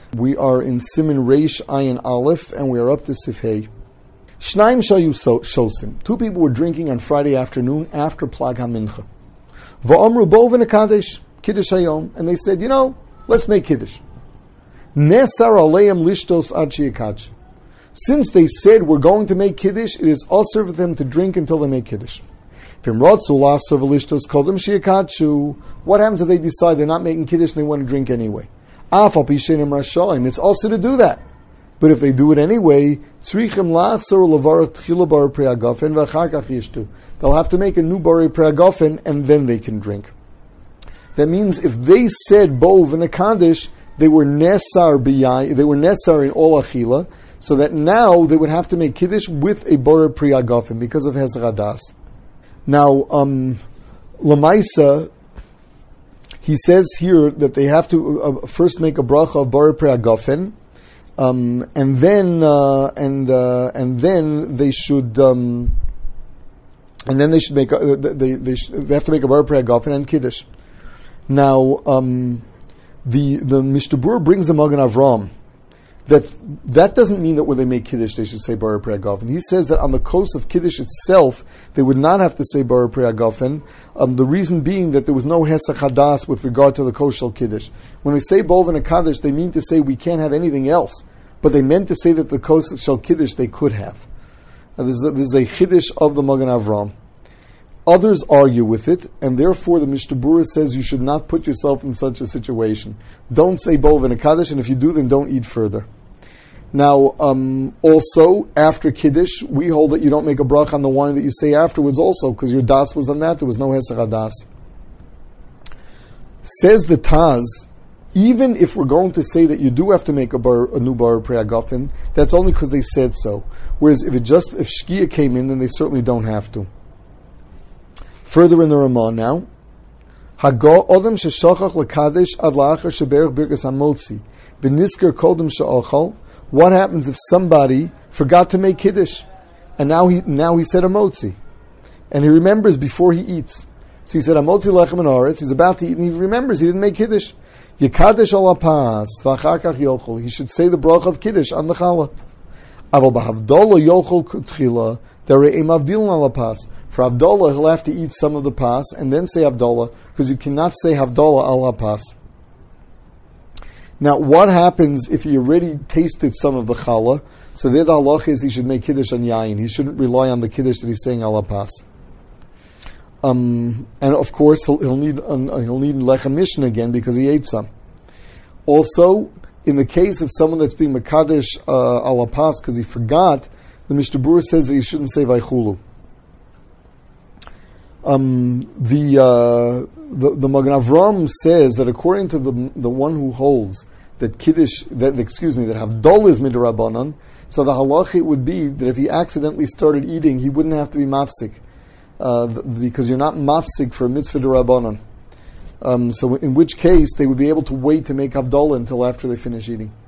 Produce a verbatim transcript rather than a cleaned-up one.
We are in Siman Reish Ayin Aleph, and we are up to Sif Hey. Shnaim shayu shosim. Two people were drinking on Friday afternoon after Plag HaMincha. Va'amru bo v'nekadesh kiddush hayom, and they said, you know, let's make kiddush. Nesar aleim lishtos ad sheyakadsh. Since they said we're going to make kiddush, it is also for them to drink until they make kiddush. What happens if they decide they're not making kiddush and they want to drink anyway? It's also to do that. But if they do it anyway, they'll have to make a new bari preagafen and then they can drink. That means if they said bov and a kaddish, they were nesar biyai, they were nesar in all achila, so that now they would have to make kiddush with a bari preagafen because of hezradas. Now, um, Lamaisa, he says here that they have to uh, first make a bracha of Bari Preagafen, um, and then uh, and uh, and then they should um, and then they should make a, they they, sh- they have to make a Bari Preagafen and Kiddush. Now, um, the the Mishnah Berurah brings a Magen Avram. That that doesn't mean that when they make Kiddush they should say Bari Preagafen. He says that on the coast of Kiddush itself they would not have to say Bari Preagafen. Um, the reason being that there was no Hesach Hadas with regard to the kosher Kiddush. When they say Bov and a Kaddish, they mean to say we can't have anything else. But they meant to say that the kosher Kiddush they could have. Uh, this, is a, this is a Kiddush of the Magen Avram. Others argue with it, and therefore the Mishnah Berurah says you should not put yourself in such a situation. Don't say Bov and a Kaddish, and if you do, then don't eat further. Now, um, also, after Kiddush, we hold that you don't make a bracha on the wine that you say afterwards also, because your das was on that, there was no Hesach Hadas. Says the Taz, even if we're going to say that you do have to make a, bar, a new bar preagafen, that's only because they said so. Whereas if it just if Shkia came in, then they certainly don't have to. Further in the Ramah now, Hago Odom sheshachach lekadesh ad la'achar sheberach birkas hamotzi v'nisker kodem she'ochal. What happens if somebody forgot to make kiddush, and now he now he said a motzi, and he remembers before he eats? So he said a motzi lechem and aretz. He's about to eat, and he remembers he didn't make kiddush. Yekadesh al hapas v'achar kach yochel. He should say the bracha of kiddush on the challah. Aval b'havdola yochel kutchila derei mavdilin al hapas. For havdola, he'll have to eat some of the pas and then say havdola, because you cannot say havdola al hapas. Now, what happens if he already tasted some of the challah? So there the halach is he should make kiddush on yayin. He shouldn't rely on the kiddush that he's saying al hapas. Um, and of course, he'll, he'll need uh, he'll need lechem mishnah again because he ate some. Also, in the case of someone that's being mekadesh uh, al hapas because he forgot, the Mishnah Berurah says that he shouldn't say vaychulu. Um, the, uh, the the Magen Avram says that according to the the one who holds that kiddush, that excuse me, that havdol is midrabanan, so the halacha would be that if he accidentally started eating, he wouldn't have to be mafsik, uh, because you're not mafsik for a mitzvah derabanan. Um, so in which case they would be able to wait to make havdol until after they finish eating.